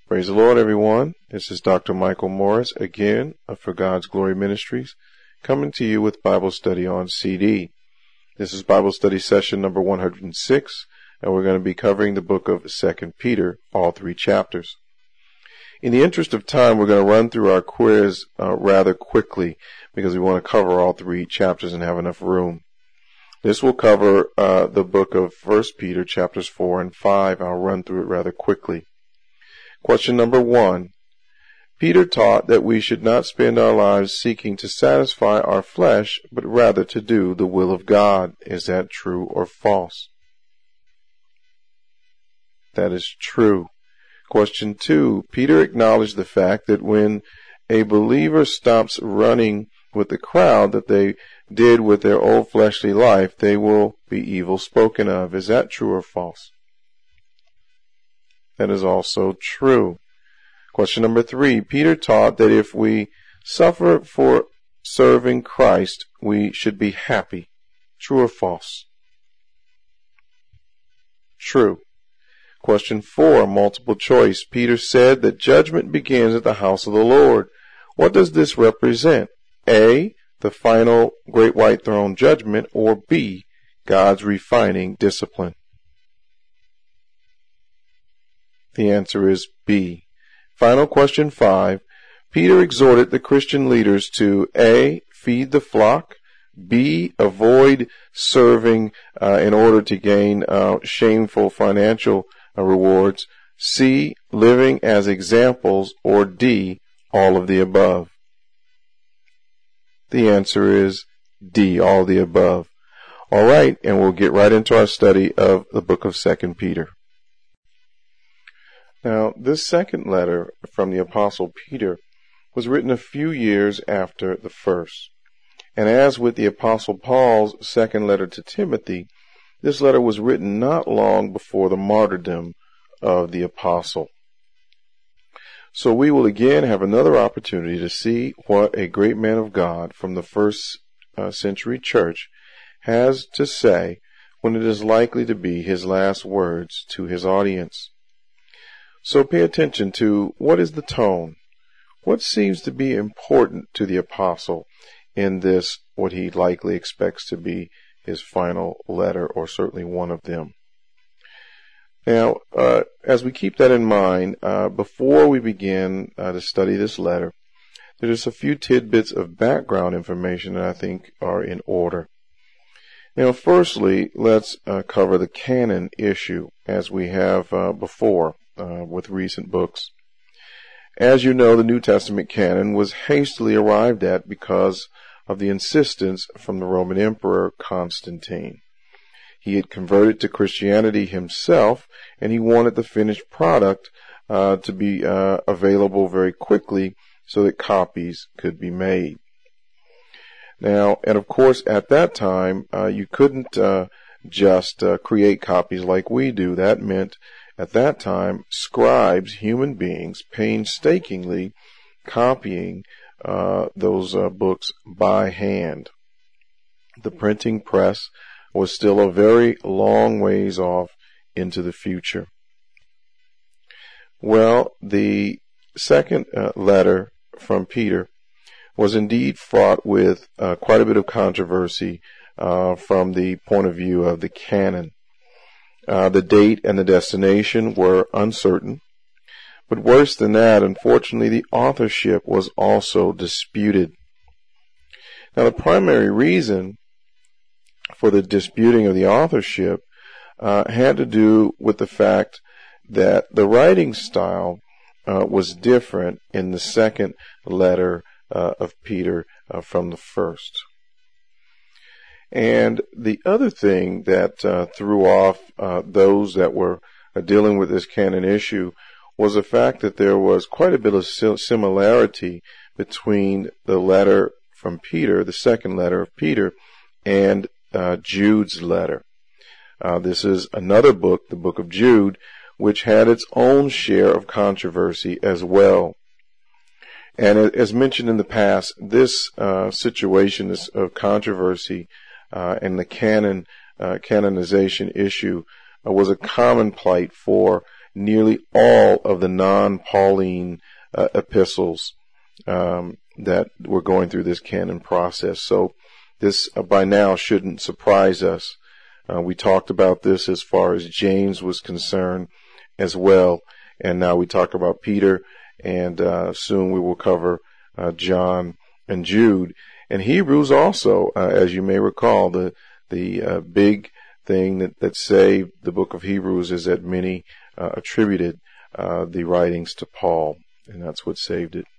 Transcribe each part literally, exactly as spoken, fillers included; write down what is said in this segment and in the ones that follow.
Praise the Lord, everyone. This is Doctor Michael Morris again of For God's Glory Ministries, coming to you with Bible study on C D. This is Bible study session number one hundred six, and we're going to be covering the book of Second Peter, all three chapters. In the interest of time, we're going to run through our quiz uh, rather quickly because we want to cover all three chapters and have enough room. This will cover uh, the book of First Peter, chapters four and five. I'll run through it rather quickly. Question number one. Peter taught that we should not spend our lives seeking to satisfy our flesh, but rather to do the will of God. Is that true or false? That is true. Question two. Peter acknowledged the fact that when a believer stops running with the crowd that they did with their old fleshly life, they will be evil spoken of. Is that true or false? That is also true. Question number three. Peter taught that if we suffer for serving Christ, we should be happy. True or false? True. Question four, multiple choice. Peter said that judgment begins at the house of the Lord. What does this represent? A, the final great white throne judgment, or B, God's refining discipline? The answer is B. Final question five. Peter exhorted the Christian leaders to A, feed the flock, B, avoid serving uh, in order to gain uh, shameful financial uh, rewards, C, living as examples, or D, all of the above. The answer is D, all of the above. All right, and we'll get right into our study of the book of Second Peter. Now, this second letter from the Apostle Peter was written a few years after the first. And as with the Apostle Paul's second letter to Timothy, this letter was written not long before the martyrdom of the apostle. So we will again have another opportunity to see what a great man of God from the first uh, century church has to say when it is likely to be his last words to his audience. So pay attention to what is the tone, what seems to be important to the apostle in this, what he likely expects to be his final letter, or certainly one of them. Now, uh, as we keep that in mind, uh, before we begin uh, to study this letter, there's a few tidbits of background information that I think are in order. Now, firstly, let's uh, cover the canon issue, as we have uh, before uh, with recent books. As you know, the New Testament canon was hastily arrived at because of the insistence from the Roman Emperor Constantine. He had converted to Christianity himself, and he wanted the finished product uh, to be uh, available very quickly so that copies could be made. Now, and of course, at that time, uh, you couldn't uh, just uh, create copies like we do. That meant, at that time, scribes, human beings, painstakingly copying uh, those uh, books by hand. The printing press was still a very long ways off into the future. Well, the second uh, letter from Peter was indeed fraught with uh, quite a bit of controversy uh, from the point of view of the canon. Uh, the date and the destination were uncertain, but worse than that, unfortunately, the authorship was also disputed. Now, the primary reason for the disputing of the authorship uh, had to do with the fact that the writing style uh, was different in the second letter uh, of Peter uh, from the first. And the other thing that uh, threw off uh, those that were uh, dealing with this canon issue was the fact that there was quite a bit of similarity between the letter from Peter, the second letter of Peter, and Uh, Jude's letter. Uh, this is another book, the book of Jude, which had its own share of controversy as well. And as mentioned in the past, this uh, situation this, of controversy uh, and the canon uh, canonization issue uh, was a common plight for nearly all of the non-Pauline uh, epistles um, that were going through this canon process. So this uh, by now shouldn't surprise us. Uh, we talked about this as far as James was concerned as well. And now we talk about Peter, and uh, soon we will cover uh, John and Jude. And Hebrews also, uh, as you may recall, the the uh, big thing that, that saved the book of Hebrews is that many uh, attributed uh, the writings to Paul, and that's what saved it.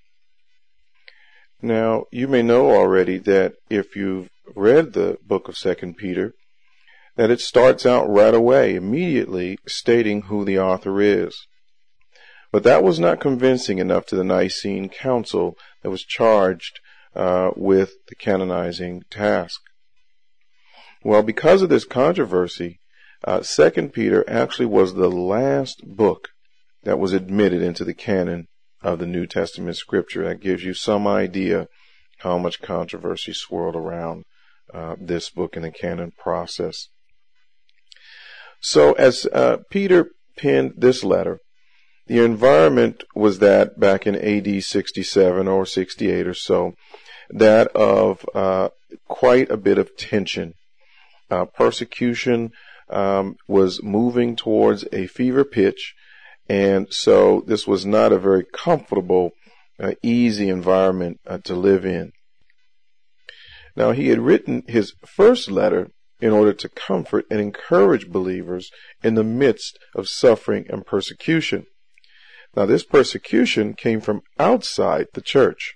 Now, you may know already that if you've read the book of Second Peter, that it starts out right away, immediately stating who the author is. But that was not convincing enough to the Nicene Council that was charged uh, with the canonizing task. Well, because of this controversy, uh, Second Peter actually was the last book that was admitted into the canon of the New Testament Scripture. That gives you some idea how much controversy swirled around uh, this book in the canon process. So as uh, Peter penned this letter, the environment was that back in A D sixty-seven or sixty-eight or so, that of uh, quite a bit of tension. Uh, persecution um, was moving towards a fever pitch, and so this was not a very comfortable, uh, easy environment uh, to live in. Now, he had written his first letter in order to comfort and encourage believers in the midst of suffering and persecution. Now, this persecution came from outside the church.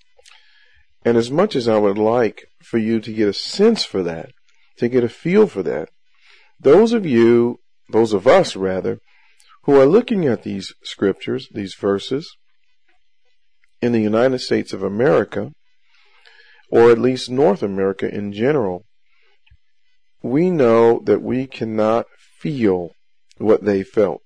And as much as I would like for you to get a sense for that, to get a feel for that, those of you, those of us rather, who are looking at these scriptures, these verses, in the United States of America, or at least North America in general, we know that we cannot feel what they felt.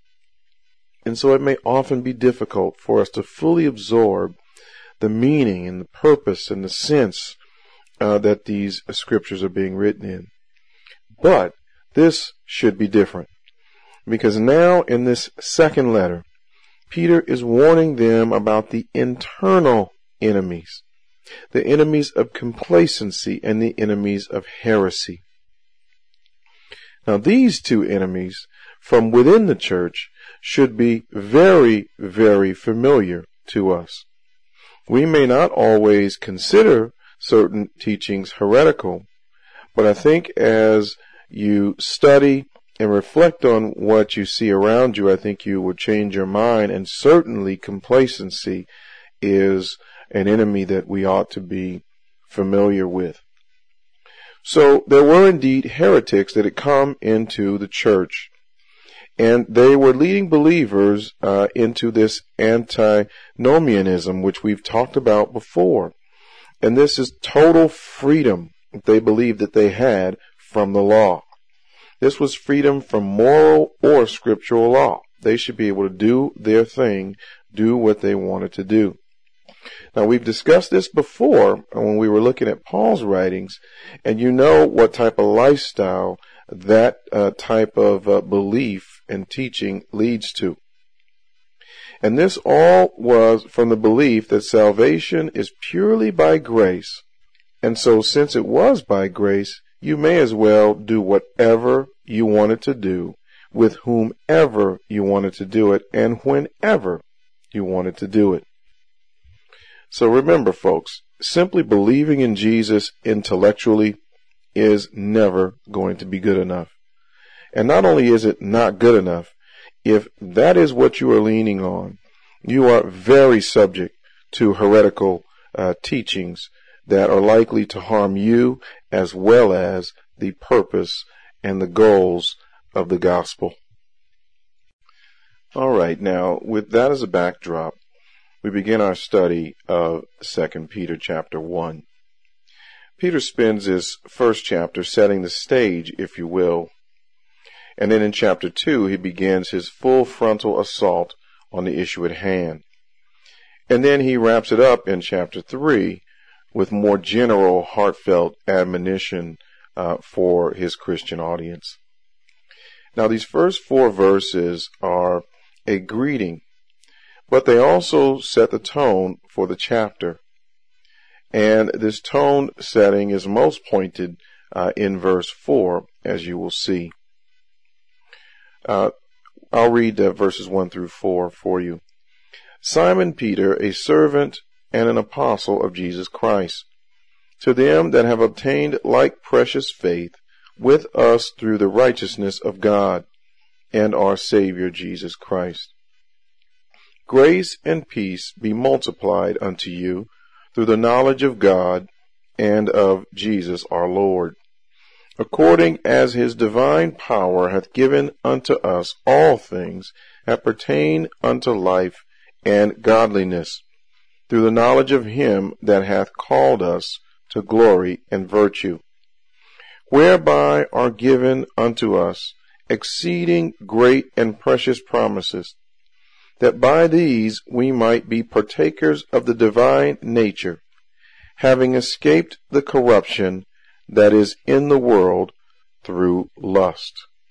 And so it may often be difficult for us to fully absorb the meaning and the purpose and the sense uh, that these scriptures are being written in. But this should be different, because now in this second letter, Peter is warning them about the internal enemies, the enemies of complacency and the enemies of heresy. Now, these two enemies from within the church should be very, very familiar to us. We may not always consider certain teachings heretical, but I think as you study and reflect on what you see around you, I think you will change your mind, and certainly complacency is an enemy that we ought to be familiar with. So there were indeed heretics that had come into the church, and they were leading believers uh, into this antinomianism, which we've talked about before. And this is total freedom they believed that they had from the law. This was freedom from moral or scriptural law. They should be able to do their thing, do what they wanted to do. Now, we've discussed this before when we were looking at Paul's writings, and you know what type of lifestyle that uh, type of uh, belief and teaching leads to. And this all was from the belief that salvation is purely by grace. And so since it was by grace, you may as well do whatever you wanted to do with whomever you wanted to do it and whenever you wanted to do it. So remember, folks, simply believing in Jesus intellectually is never going to be good enough. And not only is it not good enough, if that is what you are leaning on, you are very subject to heretical uh, teachings that are likely to harm you as well as the purpose and the goals of the gospel. All right, now with that as a backdrop, we begin our study of Second Peter chapter one. Peter spends his first chapter setting the stage, if you will, and then in chapter two he begins his full frontal assault on the issue at hand. And then he wraps it up in chapter three with more general, heartfelt admonition uh, for his Christian audience. Now, these first four verses are a greeting, but they also set the tone for the chapter. And this tone setting is most pointed uh, in verse four, as you will see. Uh, I'll read uh, verses one through four for you. Simon Peter, a servant and an apostle of Jesus Christ, to them that have obtained like precious faith with us through the righteousness of God and our Savior Jesus Christ. Grace and peace be multiplied unto you through the knowledge of God and of Jesus our Lord, according as his divine power hath given unto us all things that pertain unto life and godliness, through the knowledge of him that hath called us to glory and virtue, whereby are given unto us exceeding great and precious promises, that by these we might be partakers of the divine nature, having escaped the corruption that is in the world through lust.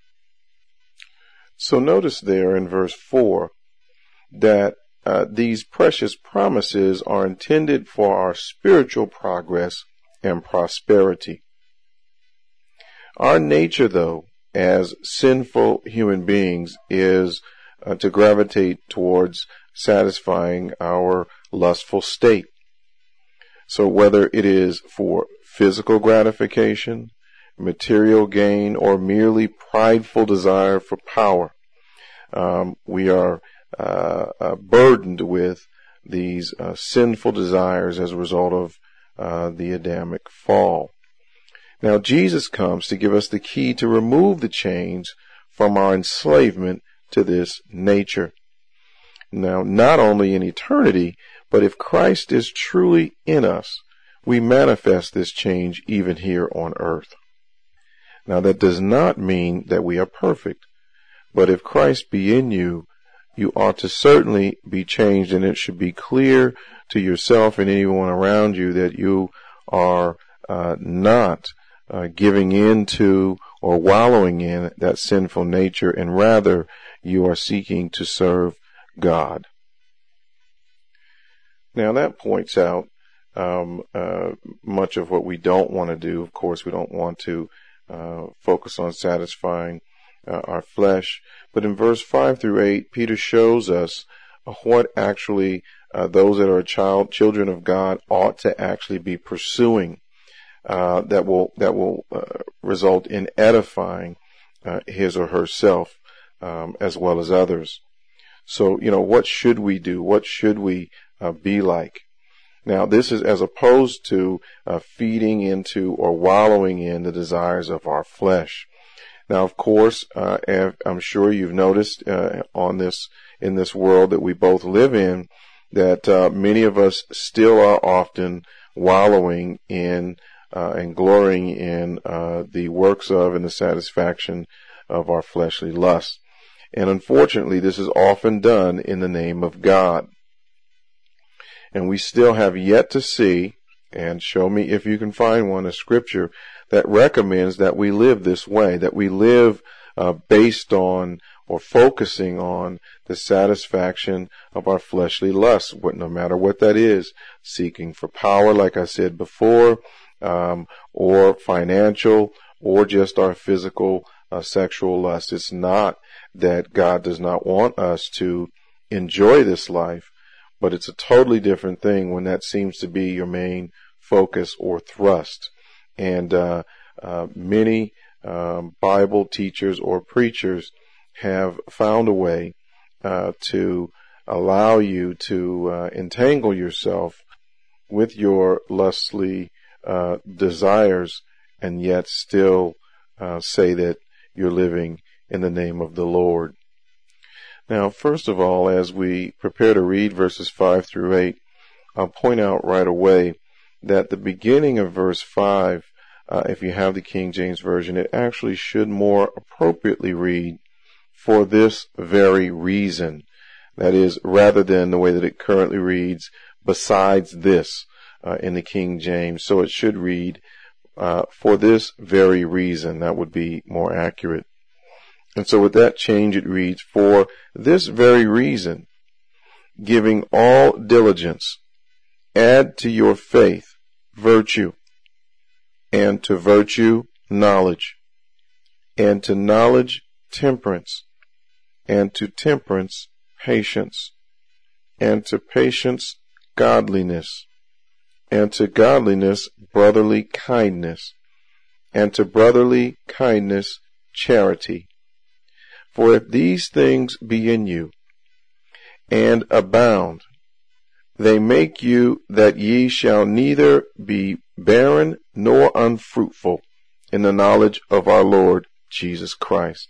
So notice there in verse four that uh, these precious promises are intended for our spiritual progress and prosperity. Our nature, though, as sinful human beings, is uh, to gravitate towards satisfying our lustful state. So whether it is for physical gratification, material gain, or merely prideful desire for power, um, we are uh, uh, burdened with these uh, sinful desires as a result of uh, the Adamic fall. Now, Jesus comes to give us the key to remove the chains from our enslavement to this nature. Now, not only in eternity, but if Christ is truly in us, we manifest this change even here on earth. Now, that does not mean that we are perfect, but if Christ be in you, you ought to certainly be changed, and it should be clear to yourself and anyone around you that you are uh, not uh, giving in to or wallowing in that sinful nature, and rather you are seeking to serve God. Now that points out um, uh, much of what we don't want to do. Of course, we don't want to uh, focus on satisfying uh, our flesh. But in verse five through eight, Peter shows us uh, what actually uh, those that are child, children of God ought to actually be pursuing. Uh, that will that will uh, result in edifying uh, his or herself um, as well as others. So, you know, what should we do? What should we uh, be like? Now, this is as opposed to uh, feeding into or wallowing in the desires of our flesh. Now, of course, uh, I'm sure you've noticed uh, on this in this world that we both live in that uh, many of us still are often wallowing in Uh, and glorying in uh, the works of and the satisfaction of our fleshly lusts. And unfortunately, this is often done in the name of God. And we still have yet to see, and show me if you can find one, a scripture that recommends that we live this way, that we live uh, based on or focusing on the satisfaction of our fleshly lusts, no matter what that is, seeking for power, like I said before, Um, or financial, or just our physical uh, sexual lust. It's not that God does not want us to enjoy this life, but it's a totally different thing when that seems to be your main focus or thrust. And uh, uh, many um, Bible teachers or preachers have found a way uh, to allow you to uh, entangle yourself with your lustly Uh, desires, and yet still uh, say that you're living in the name of the Lord. Now, first of all, as we prepare to read verses five through eight, I'll point out right away that the beginning of verse five, uh, if you have the King James Version, it actually should more appropriately read, "for this very reason." That is, rather than the way that it currently reads, "besides this," Uh, in the King James. So it should read, uh, "for this very reason." That would be more accurate. And so with that change, it reads, for this very reason, giving all diligence, add to your faith virtue, and to virtue knowledge, and to knowledge temperance, and to temperance patience, and to patience godliness, and to godliness brotherly kindness, and to brotherly kindness charity. For if these things be in you, and abound, they make you that ye shall neither be barren nor unfruitful in the knowledge of our Lord Jesus Christ.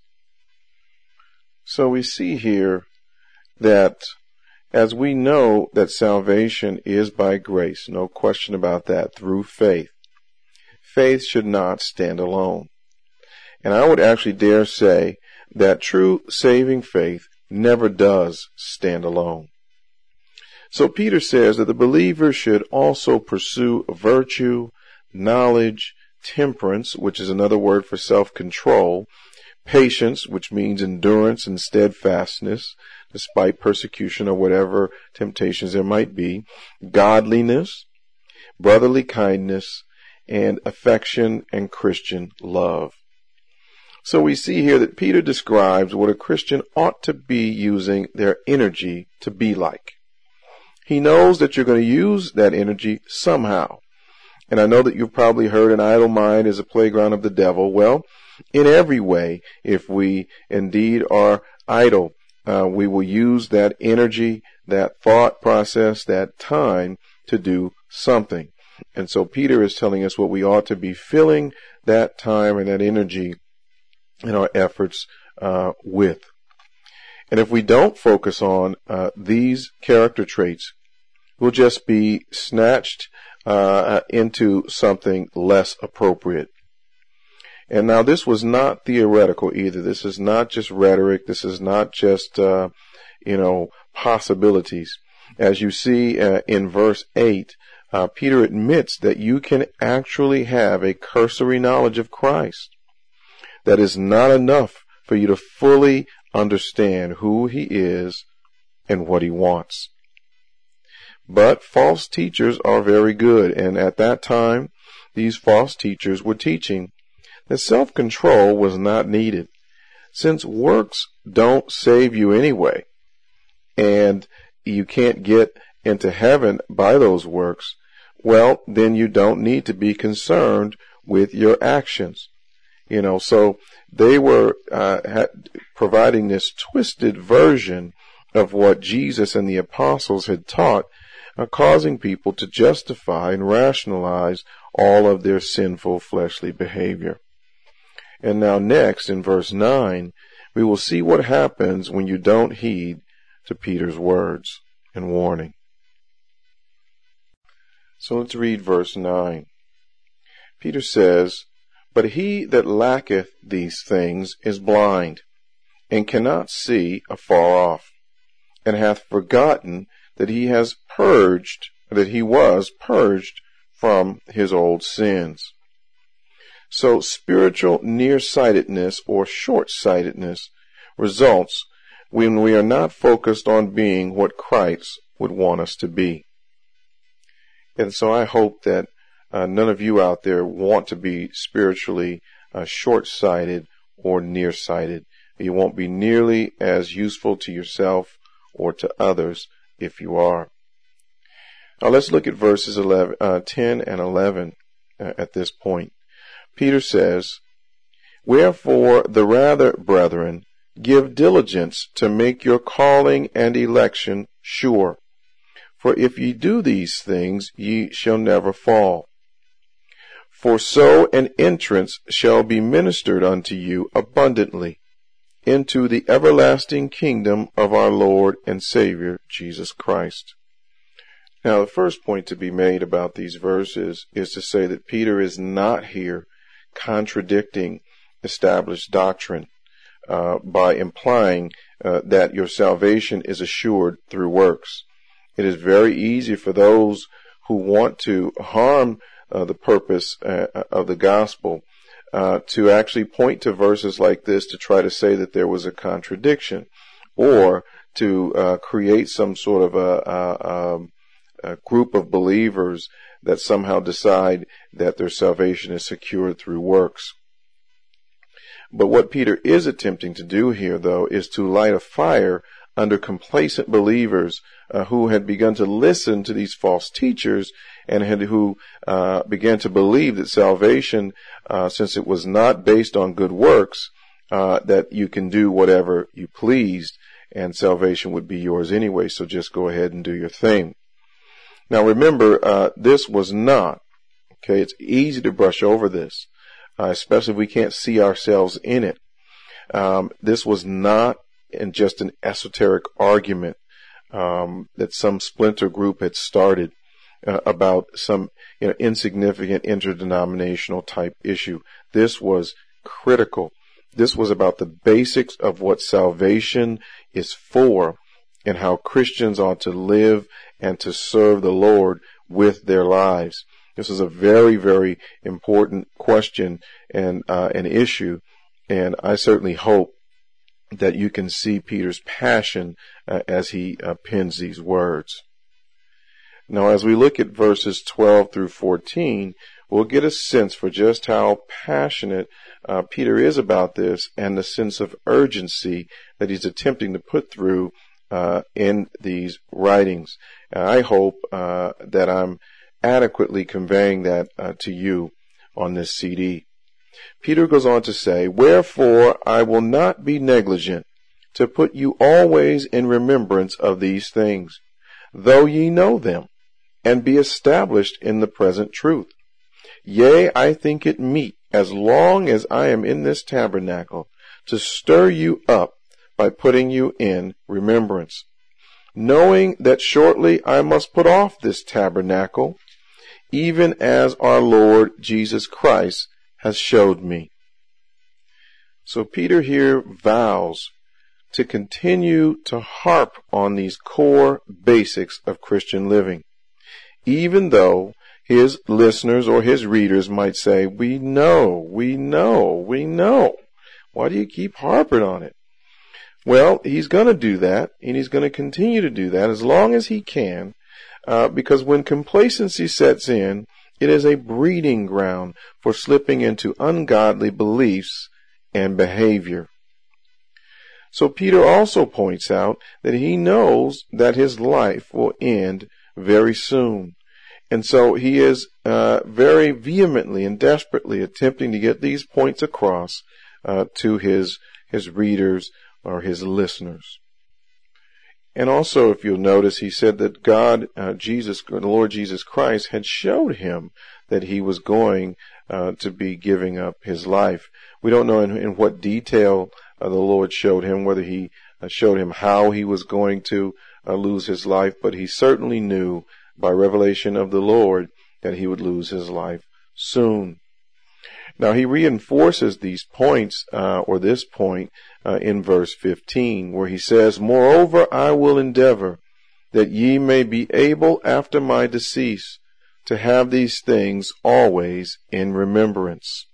So we see here that as we know that salvation is by grace, no question about that, through faith, faith should not stand alone. And I would actually dare say that true saving faith never does stand alone. So Peter says that the believer should also pursue virtue, knowledge, temperance, which is another word for self-control, patience, which means endurance and steadfastness, despite persecution or whatever temptations there might be, godliness, brotherly kindness, and affection and Christian love. So we see here that Peter describes what a Christian ought to be using their energy to be like. He knows that you're going to use that energy somehow. And I know that you've probably heard an idle mind is a playground of the devil. Well, in every way, if we indeed are idle, uh, we will use that energy, that thought process, that time to do something. And so Peter is telling us what we ought to be filling that time and that energy in our efforts uh, with. And if we don't focus on uh, these character traits, we'll just be snatched uh, into something less appropriate. And now this was not theoretical either. This is not just rhetoric. This is not just, uh, you know, possibilities. As you see uh, in verse eight, uh, Peter admits that you can actually have a cursory knowledge of Christ. That is not enough for you to fully understand who he is and what he wants. But false teachers are very good, and at that time, these false teachers were teaching that self-control was not needed. Since works don't save you anyway, and you can't get into heaven by those works, well, then you don't need to be concerned with your actions. You know, so they were uh, ha- providing this twisted version of what Jesus and the apostles had taught, uh, causing people to justify and rationalize all of their sinful fleshly behavior. And now next, in verse nine, we will see what happens when you don't heed to Peter's words and warning. So let's read verse nine. Peter says, "But he that lacketh these things is blind, and cannot see afar off, and hath forgotten that he has purged, that he was purged from his old sins." So spiritual nearsightedness or short-sightedness results when we are not focused on being what Christ would want us to be. And so I hope that uh, none of you out there want to be spiritually uh, short-sighted or nearsighted. You won't be nearly as useful to yourself or to others if you are. Now let's look at verses eleven, uh, ten and eleven uh, at this point. Peter says, "Wherefore the rather, brethren, give diligence to make your calling and election sure. For if ye do these things, ye shall never fall. For so an entrance shall be ministered unto you abundantly into the everlasting kingdom of our Lord and Savior, Jesus Christ." Now, the first point to be made about these verses is to say that Peter is not here contradicting established doctrine uh, by implying uh, that your salvation is assured through works. It is very easy for those who want to harm uh, the purpose uh, of the gospel uh, to actually point to verses like this to try to say that there was a contradiction, or to uh, create some sort of a, a, a group of believers that somehow decide that their salvation is secured through works. But what Peter is attempting to do here, though, is to light a fire under complacent believers uh, who had begun to listen to these false teachers and had, who uh, began to believe that salvation, uh, since it was not based on good works, uh, that you can do whatever you pleased and salvation would be yours anyway, so just go ahead and do your thing. Now remember, uh, this was not, okay, it's easy to brush over this, uh, especially if we can't see ourselves in it. Um, this was not in just an esoteric argument um, that some splinter group had started uh, about some you know, insignificant interdenominational type issue. This was critical. This was about the basics of what salvation is for and how Christians ought to live and to serve the Lord with their lives. This is a very, very important question and uh, an issue, and I certainly hope that you can see Peter's passion uh, as he uh, pens these words. Now, as we look at verses twelve through fourteen, we'll get a sense for just how passionate uh, Peter is about this and the sense of urgency that he's attempting to put through uh, in these writings. And I hope uh, that I'm adequately conveying that uh, to you on this C D. Peter goes on to say, "Wherefore I will not be negligent to put you always in remembrance of these things, though ye know them, and be established in the present truth. Yea, I think it meet, as long as I am in this tabernacle, to stir you up by putting you in remembrance, knowing that shortly I must put off this tabernacle, even as our Lord Jesus Christ has showed me." So Peter here vows to continue to harp on these core basics of Christian living, even though his listeners or his readers might say, we know, we know, we know. Why do you keep harping on it? Well, he's going to do that, and he's going to continue to do that as long as he can, uh, because when complacency sets in, it is a breeding ground for slipping into ungodly beliefs and behavior. So Peter also points out that he knows that his life will end very soon. And so he is uh, very vehemently and desperately attempting to get these points across uh, to his his readers or his listeners. And also, if you'll notice, he said that God, uh, Jesus, the Lord Jesus Christ, had showed him that he was going uh, to be giving up his life. We don't know in, in what detail uh, the Lord showed him, whether he uh, showed him how he was going to uh, lose his life, but he certainly knew by revelation of the Lord that he would lose his life soon. Now he reinforces these points, uh, or this point, uh, in verse fifteen, where he says, "Moreover, I will endeavor that ye may be able after my decease to have these things always in remembrance."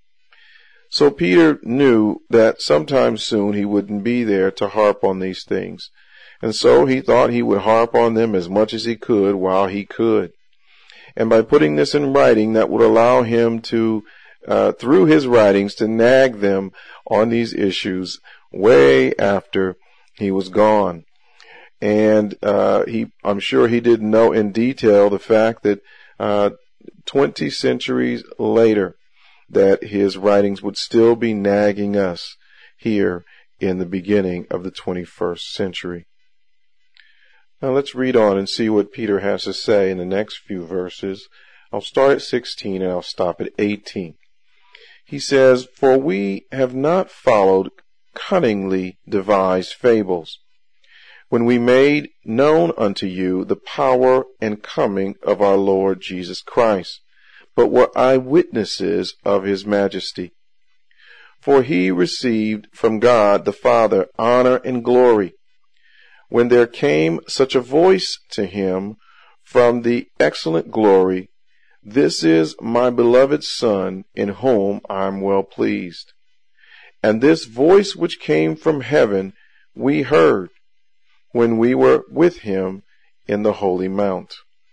So Peter knew that sometime soon he wouldn't be there to harp on these things. And so he thought he would harp on them as much as he could while he could. And by putting this in writing, that would allow him to, uh, through his writings, to nag them on these issues way after he was gone. And uh, he, I'm sure he didn't know in detail the fact that uh, twenty centuries later, that his writings would still be nagging us here in the beginning of the twenty-first century. Now let's read on and see what Peter has to say in the next few verses. I'll start at sixteen and I'll stop at eighteen. He says, "For we have not followed cunningly devised fables, when we made known unto you the power and coming of our Lord Jesus Christ, but were eyewitnesses of his majesty. For he received from God the Father honor and glory, when there came such a voice to him from the excellent glory, "This is my beloved Son, in whom I am well pleased." And this voice which came from heaven we heard when we were with him in the holy mount.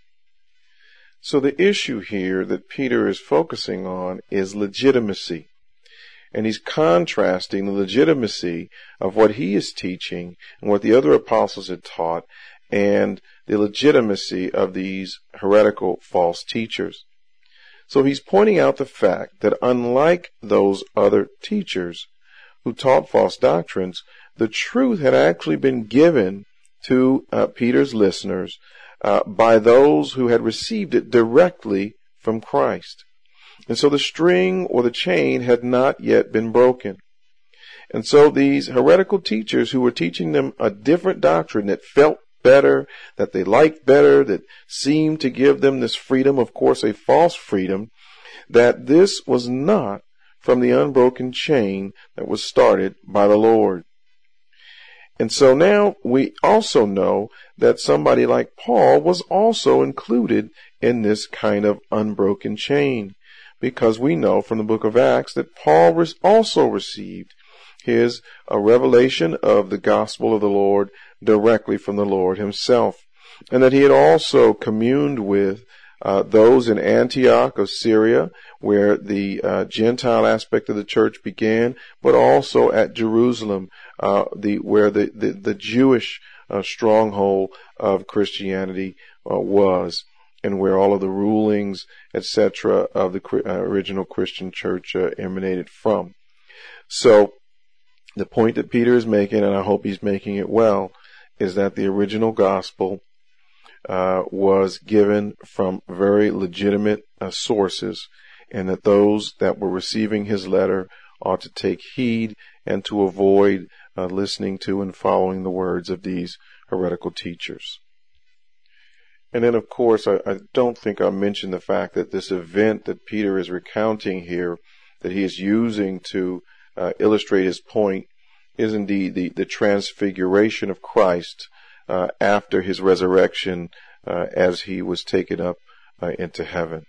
So the issue here that Peter is focusing on is legitimacy. And he's contrasting the legitimacy of what he is teaching and what the other apostles had taught and the legitimacy of these heretical false teachers. So he's pointing out the fact that unlike those other teachers who taught false doctrines, the truth had actually been given to uh, Peter's listeners uh, by those who had received it directly from Christ. And so the string or the chain had not yet been broken. And so these heretical teachers who were teaching them a different doctrine that felt better, that they liked better, that seemed to give them this freedom, of course a false freedom, that this was not from the unbroken chain that was started by the Lord. And so now we also know that somebody like Paul was also included in this kind of unbroken chain, because we know from the book of Acts that Paul also received his a revelation of the gospel of the Lord directly from the Lord himself, and that he had also communed with uh, those in Antioch of Syria, where the uh, Gentile aspect of the church began, but also at Jerusalem, uh, the where the the, the Jewish uh, stronghold of Christianity uh, was, and where all of the rulings, et cetera, of the uh, original Christian church uh, emanated from. So the point that Peter is making, and I hope he's making it well, is that the original gospel uh, was given from very legitimate uh, sources, and that those that were receiving his letter ought to take heed and to avoid uh, listening to and following the words of these heretical teachers. And then, of course, I, I don't think I mentioned the fact that this event that Peter is recounting here, that he is using to uh, illustrate his point, is indeed the, the transfiguration of Christ uh, after his resurrection uh, as he was taken up uh, into heaven.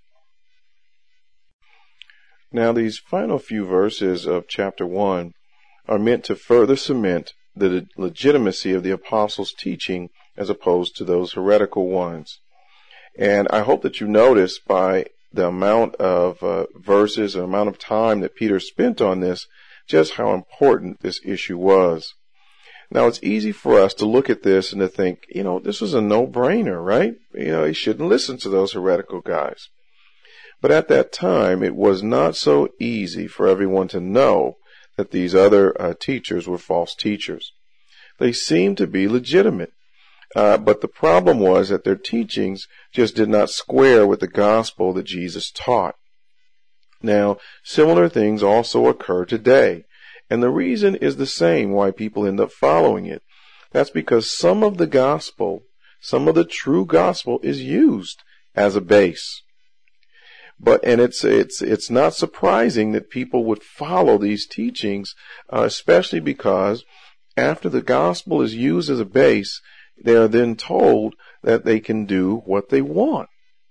Now, these final few verses of chapter one are meant to further cement the legitimacy of the apostles' teaching as opposed to those heretical ones. And I hope that you notice by the amount of uh, verses and amount of time that Peter spent on this, just how important this issue was. Now, it's easy for us to look at this and to think, you know, this was a no-brainer, right? You know, you shouldn't listen to those heretical guys. But at that time, it was not so easy for everyone to know that these other uh, teachers were false teachers. They seemed to be legitimate. Uh, but the problem was that their teachings just did not square with the gospel that Jesus taught. Now, similar things also occur today, and the reason is the same why people end up following it. That's because some of the gospel, some of the true gospel is used as a base. But, and it's, it's, it's not surprising that people would follow these teachings, uh, especially because after the gospel is used as a base, they are then told that they can do what they want.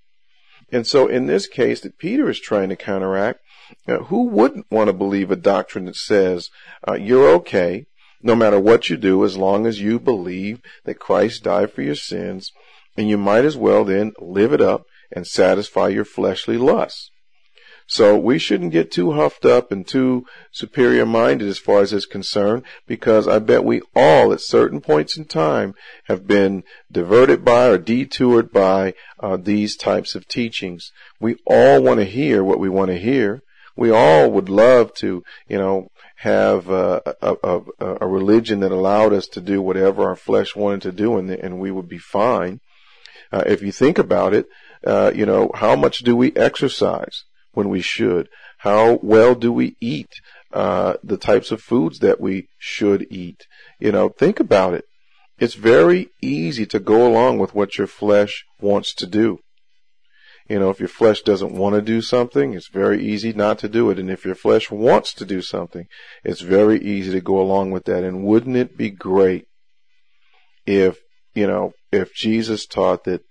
And so in this case that Peter is trying to counteract, uh, who wouldn't want to believe a doctrine that says uh, you're okay no matter what you do as long as you believe that Christ died for your sins, and you might as well then live it up and satisfy your fleshly lusts. So we shouldn't get too huffed up and too superior minded as far as this is concerned, because I bet we all at certain points in time have been diverted by or detoured by uh, these types of teachings. We all want to hear what we want to hear. We all would love to, you know, have uh, a, a, a religion that allowed us to do whatever our flesh wanted to do, and, and we would be fine. Uh, if you think about it, uh, you know, how much do we exercise when we should? How well do we eat uh, the types of foods that we should eat? You know, think about it. It's very easy to go along with what your flesh wants to do. You know, if your flesh doesn't want to do something, it's very easy not to do it. And if your flesh wants to do something, it's very easy to go along with that. And wouldn't it be great if, you know, if Jesus taught that